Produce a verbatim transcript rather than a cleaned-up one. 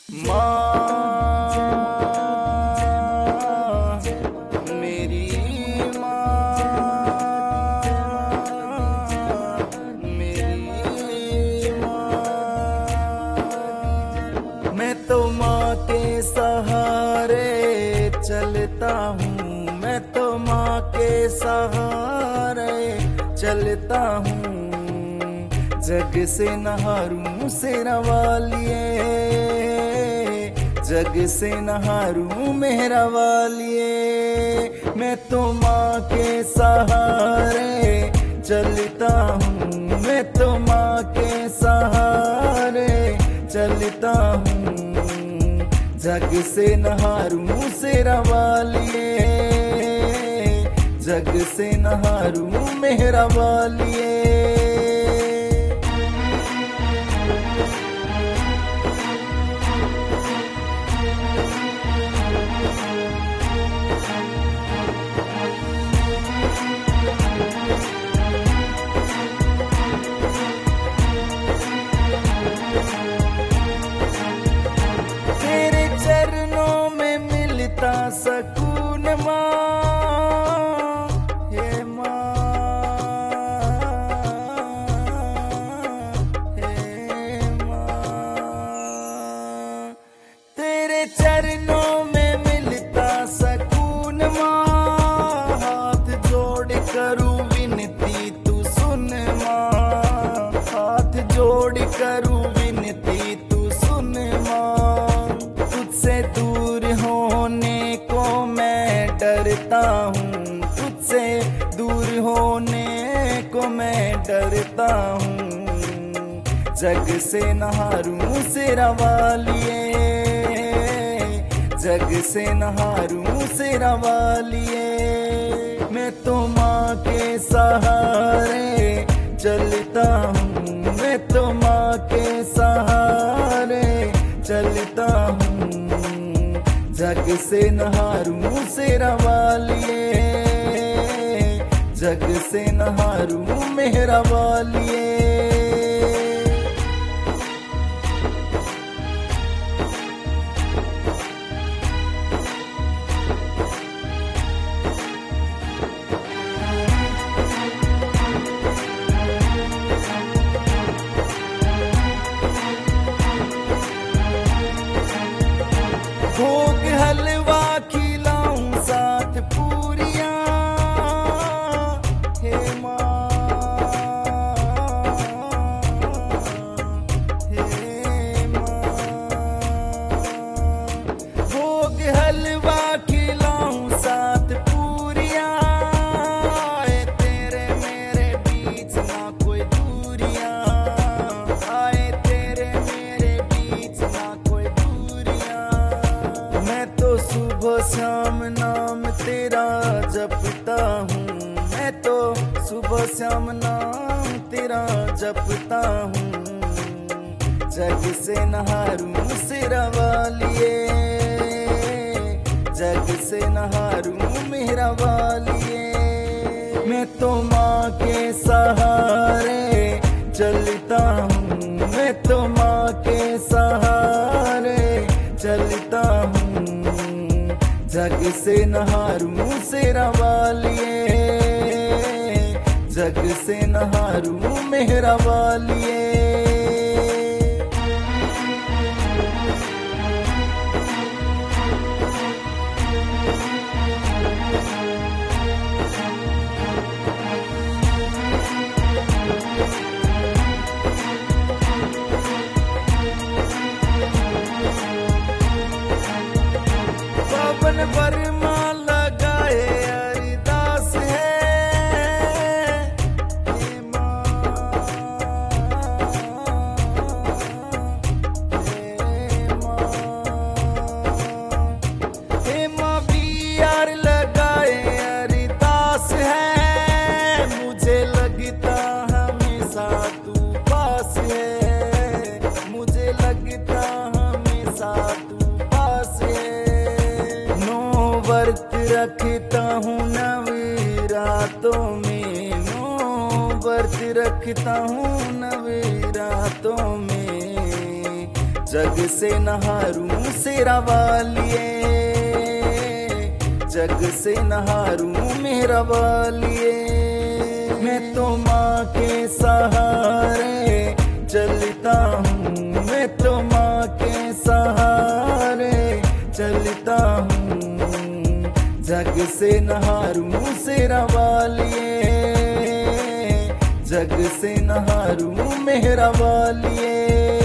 माँ मेरी माँ, मेरी माँ। मैं तो माँ के सहारे चलता हूँ, मैं तो माँ के सहारे चलता हूँ। जग से नहारूं सिरा वालिए, जग से नहारूं मेहरा वालिए। मैं तो माँ के सहारे चलता हूँ, मैं तो माँ के सहारे चलता हूँ। जग से नहारूं सिरा वालिए, जग से नहारूं मेहरा वालिए। तेरे चरणों में मिलता सकून माँ, हे माँ, हे माँ। तेरे चरणों में मिलता सकून माँ। हाथ जोड़ करूँ विनती तू सुन माँ, हाथ जोड़ करूँ विनती तू सुन माँ। तुझसे दूर होने को मैं डरता हूँ, तुझसे दूर होने को मैं डरता हूँ। जग से नहारूं सिरा वालिए, जग से नहारूं सिरा वालिए। मैं तो माँ के सहारे चलता हूँ, मैं तो माँ के सहारे चलता हूँ। जग से नहारूं सिरा वालिए, जग से नहारूं मेहरा वालिए। भोग हलवा खिलाऊं साथ पूरियां, हे माँ, हे माँ। भोग हलवा खिलाऊं साथ पूरियां। आए तेरे मेरे बीच ना कोई दूरियां, आए तेरे मेरे बीच ना कोई दूरियां। मैं तो सुबह शाम नाम तेरा जपता हूँ, मैं तो सुबह शाम नाम तेरा जपता हूँ। जग से नहारूं सिरा वालिए, जग से नहारूं मेहरा वालिए। मैं तो माँ के सहारे चलता हूँ, मैं तो माँ के सहारे चलता हूँ। जग से नहारूं सिरा वालिए, जग से नहारूं मेहरा वालिए। पवन वर्मा लगाए अरिदास है, हे माँ, हे माँ। हे माँ बी आर लगाए अरिदास है। मुझे लगता हमेशा तू पास है, मुझे लगता हमेशा तू पास है। व्रत रखता हूँ नवरातों में, नो व्रत रखता हूँ नवरातों में। जग से नहारूं सेरा वालिए, जग से नहारूं मेरा वालिए। मैं तो माँ के सहारे चलता हूँ, मैं तो माँ के सहारे चलता हूँ। जग से नहारूं सेरा वालिए, जग से नहारूं मेरा वालिए।